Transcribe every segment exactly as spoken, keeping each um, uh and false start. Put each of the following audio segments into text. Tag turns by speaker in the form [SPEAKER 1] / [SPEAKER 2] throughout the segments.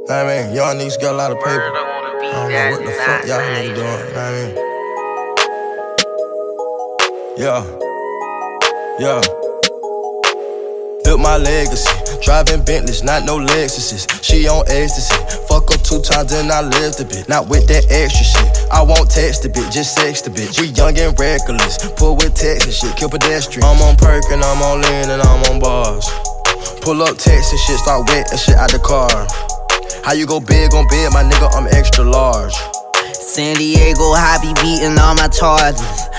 [SPEAKER 1] I mean, y'all niggas got a lot of paper. I don't know what the fuck y'all niggas doing. I mean, yeah, yeah. Built my legacy, driving Bentleys, not no Lexuses. She on ecstasy, fuck her two times and I lived a bit. Not with that extra shit, I won't text a bit, just sex the bitch. We young and reckless, pull with text and shit, kill pedestrian. I'm on perk and I'm on lean and I'm on bars. Pull up text and shit, start wet and shit out the car. How you go big on bed, my nigga, I'm extra large.
[SPEAKER 2] San Diego, I be beating all my charges.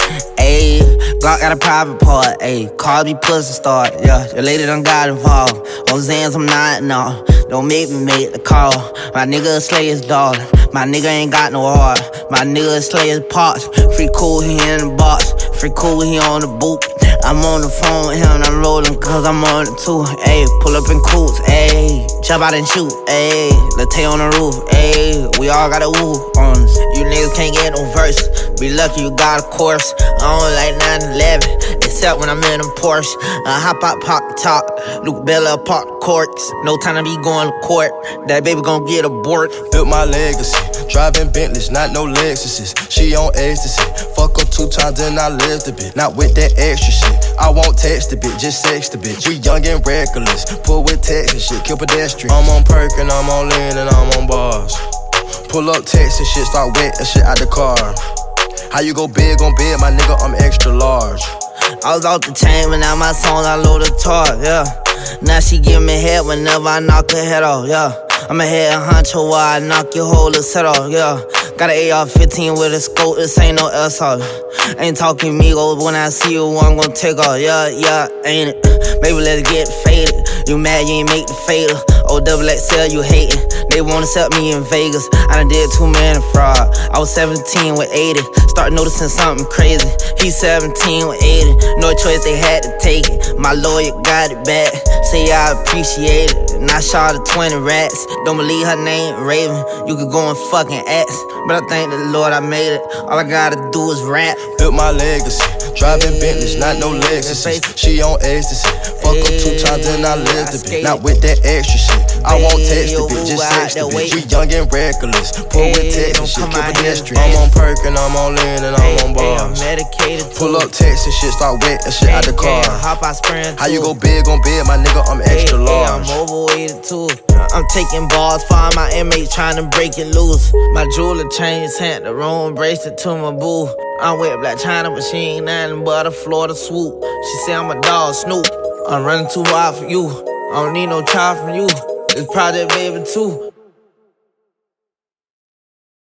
[SPEAKER 2] Ayy, Glock got a private part. Ayy, call me pussy start. Yeah, your lady done got involved. On Zans, I'm not, no. Don't make me make the call. My nigga slay his daughter. My nigga ain't got no heart. My nigga slay his parts. Free cool, he in the box. Free cool, he on the boot. I'm on the phone with him and I'm rolling cause I'm on it too. Ayy, pull up in coots. Ayy, jump out and shoot. Ayy, latte on the roof. Ayy, we all got a woo on us. You niggas can't get no verse. Be lucky you got a course. I don't like nine eleven, except when I'm in a Porsche. I hop out, pop the top. Luke Bella, pop the corks. No time to be going to court. That baby gon' get aborted.
[SPEAKER 1] Built my legacy, driving Bentleys, not no Lexuses. She on ecstasy, fuck her two times and I lived a bit. Not with that extra shit, I won't text the bitch, just sex the bitch. We young and reckless, pull with text and shit, kill pedestrian. I'm on perk and I'm on lean and I'm on bars. Pull up text and shit, start wet and shit out the car. How you go big on bed, my nigga, I'm extra large.
[SPEAKER 2] I was off the chain, but now my songs I load the tar, yeah. Now she give me head whenever I knock her head off, yeah. I'm a head honcho while I knock your whole little set off, yeah. Got an A R fifteen with a scope, this ain't no assault. Ain't talking Migos, when I see you, I'm gon' take off, yeah, yeah, ain't it? Baby, let's get faded. You mad you ain't make the fatal. O double X L, you hatin'. They wanna sell me in Vegas. I done did too many fraud. I was seventeen with eighty. Start noticing something crazy. He seventeen with eighty. No choice, they had to take it. My lawyer got it back. Say I appreciate it. And I shot her twenty rats. Don't believe her name, Raven. You could go and fucking ask. But I thank the Lord I made it. All I gotta do is rap.
[SPEAKER 1] Built my legacy, driving Bentleys, not no Lexuses. She on ecstasy, fuck her two times and I lived a bit. Not with that extra shit, I won't text the bitch, just sex the bitch. We young and reckless, pull with text and shit, kill pedestrian. I'm on perk and I'm on lean and I'm on bars. Pull up text and shit, start wet and shit out the car. How you go big on bed, my nigga, I'm extra large.
[SPEAKER 2] I'm overweighted too. I'm taking balls, find my inmates trying to break it loose. My jeweler changed hand, the wrong bracelet to my boo. I'm with Black China, but she ain't nothing but a Florida swoop. She say I'm a dog, Snoop. I'm running too wild for you. I don't need no child from you. It's Project Baby too.